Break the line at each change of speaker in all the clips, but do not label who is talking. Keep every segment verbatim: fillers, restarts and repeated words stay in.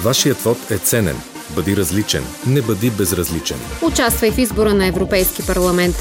Вашият вод е ценен. Бъди различен. Не бъди безразличен.
Участвай в избора на Европейски парламент.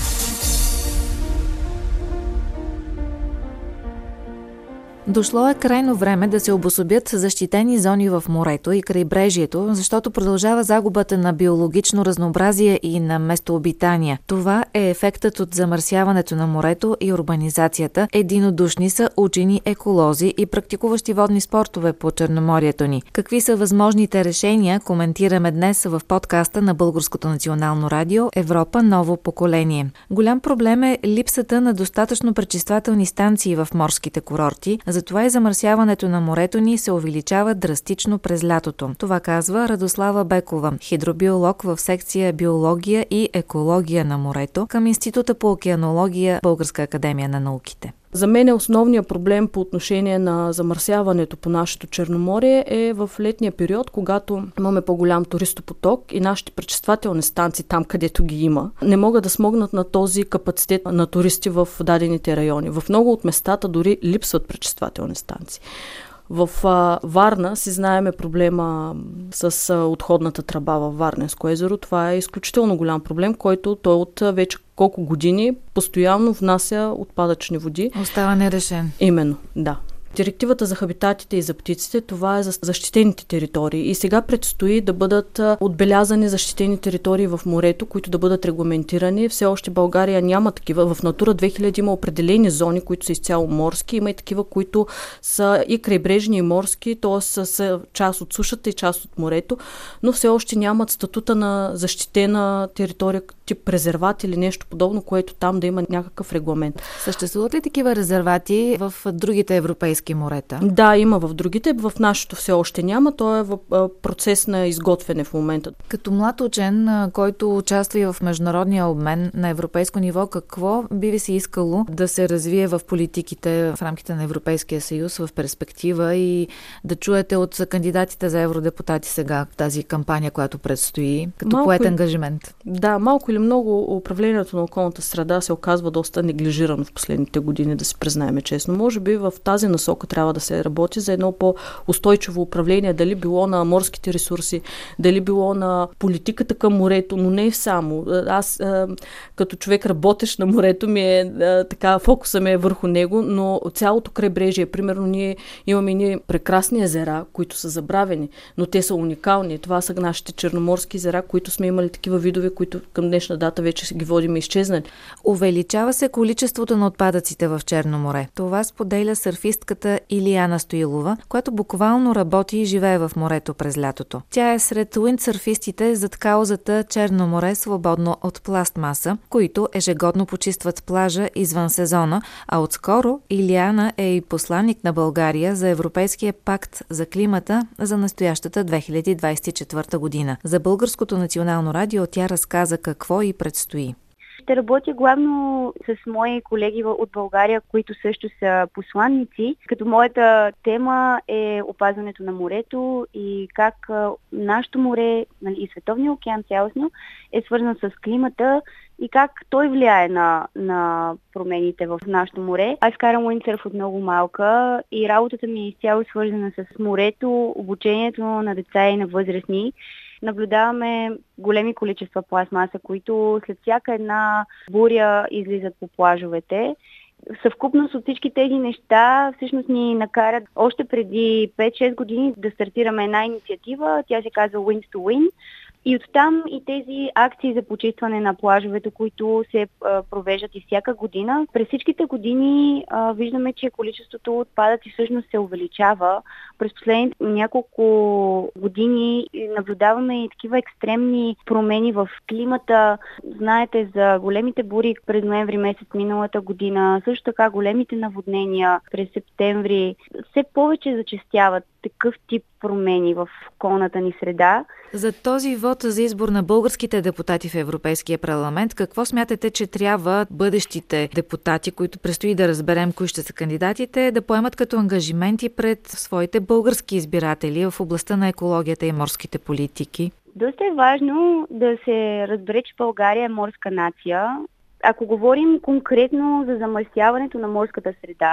Дошло е крайно време да се обособят защитени зони в морето и крайбрежието, защото продължава загубата на биологично разнообразие и на местообитания. Това е ефектът от замърсяването на морето и урбанизацията. Единодушни са учени, еколози и практикуващи водни спортове по Черноморието ни. Какви са възможните решения, коментираме днес в подкаста на Българското национално радио Европа ново поколение. Голям проблем е липсата на достатъчно пречиствателни станции в морските курорти. Затова и замърсяването на морето ни се увеличава драстично през лятото. Това казва Радослава Бекова, хидробиолог в секция Биология и екология на морето към Института по океанология Българска академия на науките.
За мен е основният проблем по отношение на замърсяването по нашето Черноморие е в летния период, когато имаме по-голям туристопоток и нашите пречиствателни станции, там където ги има, не могат да смогнат на този капацитет на туристи в дадените райони. В много от местата дори липсват пречиствателни станции. В а, Варна си знаеме проблема с а, отходната тръба във Варненско езеро. Това е изключително голям проблем, който той от вече колко години постоянно внася отпадъчни води.
Остава нерешен.
Именно, да. Директивата за хабитатите и за птиците, това е за защитените територии. И сега предстои да бъдат отбелязани защитени територии в морето, които да бъдат регламентирани. Все още България няма такива. В Натура две хиляди има определени зони, които са изцяло морски. Има и такива, които са и крайбрежни, и морски, т.е. са част от сушата и част от морето, но все още нямат статута на защитена територия, тип резерват или нещо подобно, което там да има някакъв регламент.
Съществуват ли такива резервати в другите европейски морета?
Да, има в другите. В нашето все още няма. То е в процес на изготвяне в момента.
Като млад учен, който участва и в международния обмен на европейско ниво, какво би ви се искало да се развие в политиките в рамките на Европейския съюз в перспектива и да чуете от кандидатите за евродепутати сега в тази кампания, която предстои, като малко поет ангажимент?
Да, малко или много управлението на околната среда се оказва доста неглижирано в последните години, да си признаем честно. Може би в тази насока трябва да се работи за едно по-устойчиво управление, дали било на морските ресурси, дали било на политиката към морето, но не само. Аз а, като човек работещ на морето ми е а, така, фокуса ми е върху него, но цялото крайбрежие, примерно ние имаме ние прекрасни езера, които са забравени, но те са уникални. Това са нашите черноморски езера, които сме имали такива видове, които към днешна дата вече ги водим изчезнали.
Увеличава се количеството на отпадъците в Черно море. Това споделя сърфистката Илияна Стоилова, която буквално работи и живее в морето през лятото. Тя е сред уиндсърфистите зад каузата Черно море свободно от пластмаса, които ежегодно почистват плажа извън сезона, а отскоро Илияна е и посланник на България за Европейския пакт за климата за настоящата две хиляди двадесет и четвърта година. За Българското национално радио тя разказа какво и предстои.
Ще работя главно с мои колеги от България, които също са посланници, като моята тема е опазването на морето и как нашето море, нали, и Световния океан цялостно е свързан с климата и как той влияе на, на промените в нашето море. Аз карам уиндсърф от много малка и работата ми е изцяло свързана с морето, обучението на деца и на възрастни. Наблюдаваме големи количества пластмаса, които след всяка една буря излизат по плажовете. Съвкупност от всички тези неща всъщност ни накарат още преди пет-шест години да стартираме една инициатива. Тя се казва Winds to Win. И оттам и тези акции за почистване на плажовете, които се а, провеждат и всяка година. През всичките години а, виждаме, че количеството отпадъци всъщност се увеличава. През последните няколко години наблюдаваме и такива екстремни промени в климата. Знаете за големите бури през ноември месец миналата година, също така големите наводнения през септември. Все повече зачестяват такъв тип промени в околната ни среда.
За този вод за избор на българските депутати в Европейския парламент, какво смятате, че трябва бъдещите депутати, които предстои да разберем кои ще са кандидатите, да поемат като ангажименти пред своите български избиратели в областта на екологията и морските политики?
Доста е важно да се разбере, че България е морска нация. Ако говорим конкретно за замърсяването на морската среда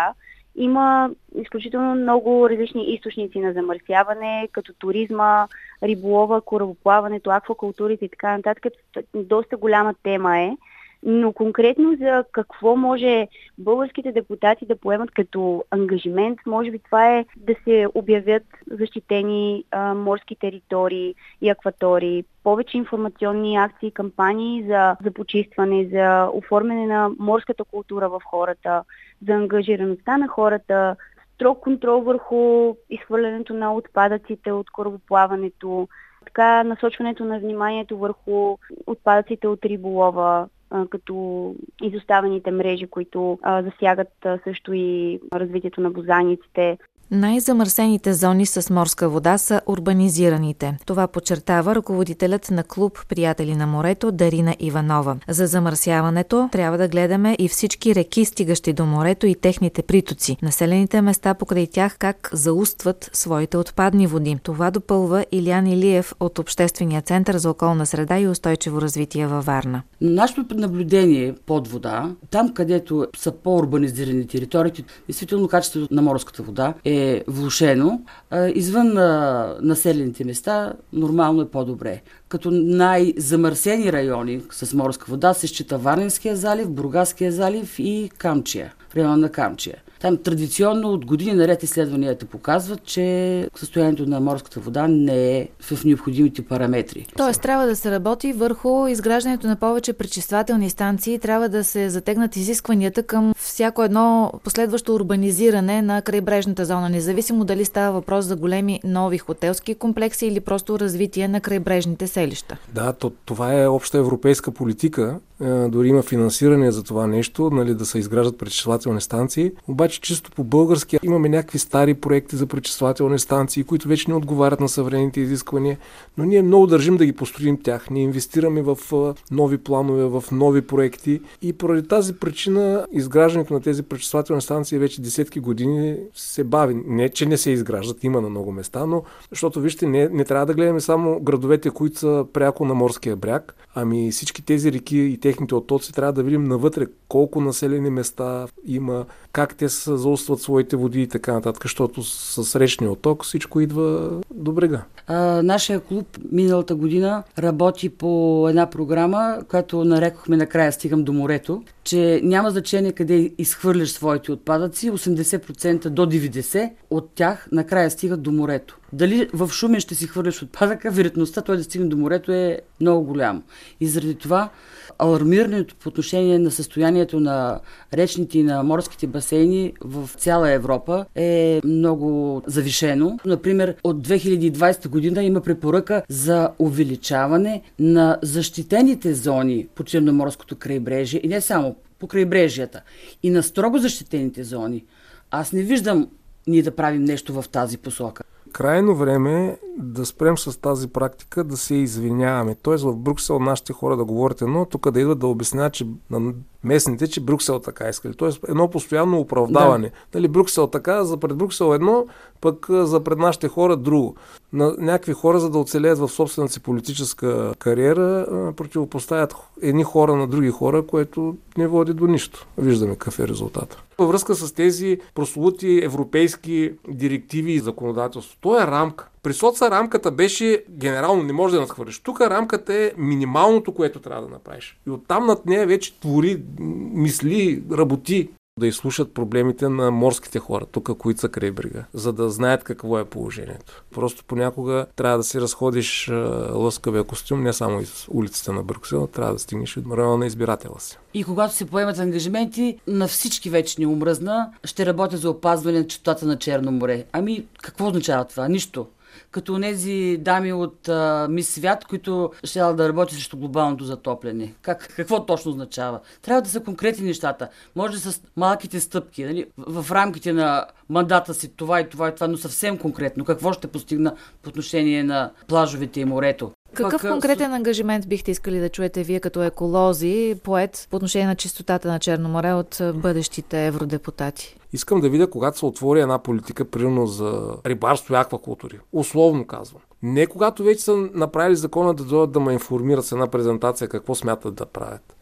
Има изключително много различни източници на замърсяване, като туризма, риболова, корабоплаването, аквакултурите и така нататък. Доста голяма тема е. Но конкретно за какво може българските депутати да поемат като ангажимент, може би това е да се обявят защитени а, морски територии и акватории, повече информационни акции, кампании за, за почистване, за оформяне на морската култура в хората, за ангажираността на хората, строг контрол върху изхвърлянето на отпадъците от корабоплаването, така насочването на вниманието върху отпадъците от риболова, като изоставените мрежи, които а, засягат а, също и развитието на бозайниците.
Най-замърсените зони с морска вода са урбанизираните. Това подчертава ръководителят на клуб «Приятели на морето» Дарина Иванова. За замърсяването трябва да гледаме и всички реки, стигащи до морето и техните притоци. Населените места покрай тях как заустват своите отпадни води. Това допълва Илиян Илиев от Обществения център за околна среда и устойчиво развитие във Варна.
Нашето наблюдение под вода, там където са по-урбанизирани територии, действително качеството на морската вода е е влошено. Извън населените места нормално е по-добре. Като най-замърсени райони с морска вода се счита Варненския залив, Бургаския залив и Камчия, в района на Камчия. Там традиционно от години наред изследванията показват, че състоянието на морската вода не е в необходимите параметри.
Тоест трябва да се работи върху изграждането на повече пречиствателни станции, трябва да се затегнат изискванията към всяко едно последващо урбанизиране на крайбрежната зона, независимо дали става въпрос за големи нови хотелски комплекси или просто развитие на крайбрежните селища.
Да, то, това е обща европейска политика. Е, дори има финансиране за това нещо, нали, да се изграждат пречиствателни станции. Обаче чисто по български имаме някакви стари проекти за пречиствателни станции, които вече не отговарят на съвременните изисквания, но ние много държим да ги построим тях. Ние инвестираме в нови планове, в нови проекти и поради тази причина изграждането на тези пречиствателни станции вече десетки години се бави. Не, че не се изграждат, има на много места, но защото вижте, не, не трябва да гледаме само градовете, които са пряко на морския бряг, ами всички тези реки и техните оттоци трябва да видим навътре колко населени места има, как те се заустват своите води и така нататък, защото с речния отток всичко идва до брега.
А, нашия клуб миналата година работи по една програма, която нарекохме "Накрая стигам до морето", че няма значение къде изхвърляш своите отпадъци, осемдесет процента до деветдесет процента от тях накрая стигат до морето. Дали в Шумен ще си хвърляш отпадъка, вероятността той да стигне до морето е много голямо. И заради това алармирането по отношение на състоянието на речните и на морските басейни в цяла Европа е много завишено. Например, от две хиляди и двадесета година има препоръка за увеличаване на защитените зони по Черноморското крайбрежие и не само по крайбрежията, и на строго защитените зони. Аз не виждам ние да правим нещо в тази посока.
Крайно време е да спрем с тази практика, да се извиняваме. Тоест в Брюксел нашите хора да говорят едно, тук да идват да обясняват, че на местните, че Брюксел така искали. Тоест едно постоянно оправдаване. Да. Нали, Брюксел така, за пред Брюксел едно, пък за пред нашите хора друго. На някакви хора, за да оцелеят в собствената си политическа кариера, противопоставят едни хора на други хора, което не води до нищо. Виждаме какъв е резултат. Във връзка с тези прословути европейски директиви и законодателство, то е рамка. При соца рамката беше генерално не може да надхвърлиш. Тук рамката е минималното, което трябва да направиш. И оттам над нея вече твори, мисли, работи. Да изслушат проблемите на морските хора, тук, които са край брега, за да знаят какво е положението. Просто понякога трябва да си разходиш лъскавия костюм, не само из улиците на Брюксел, трябва да стигнеш и до района на избирателя си.
И когато се поемат ангажименти, на всички вече ни омръзна, ще работя за опазване на чистотата на Черно море. Ами, какво означава това? Нищо. Като онези дами от а, Мис Свят, които ще да работят срещу глобалното затопляне. Как, какво точно означава? Трябва да са конкретни нещата. Може с малките стъпки, нали? В, в рамките на мандата си това и това и това, но съвсем конкретно. Какво ще постигна по отношение на плажовете и морето?
Какъв Пък, конкретен ангажимент бихте искали да чуете вие като еколози, поет, по отношение на чистотата на Черно море от бъдещите евродепутати?
Искам да видя, когато се отвори една политика, примерно за рибарство и аквакултури. Условно казвам. Не когато вече са направили закона да дойдат да ме информират с една презентация какво смятат да правят.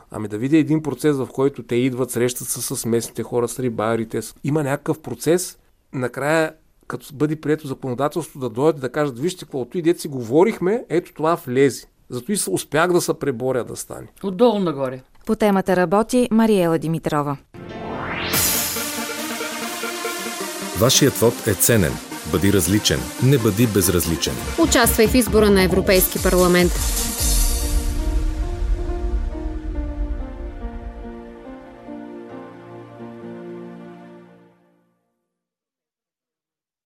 Ами да видя един процес, в който те идват, срещат се с местните хора, с рибарите. Има някакъв процес, накрая, като бъде прието законодателство, да дойдат да кажат, вижте, каквото и дете си говорихме, ето това влезе. Зато и успях да се преборя да стане.
Отдолу нагоре.
По темата работи Мариела Димитрова.
Вашият вод е ценен. Бъди различен. Не бъди безразличен.
Участвай в избора на Европейски парламент.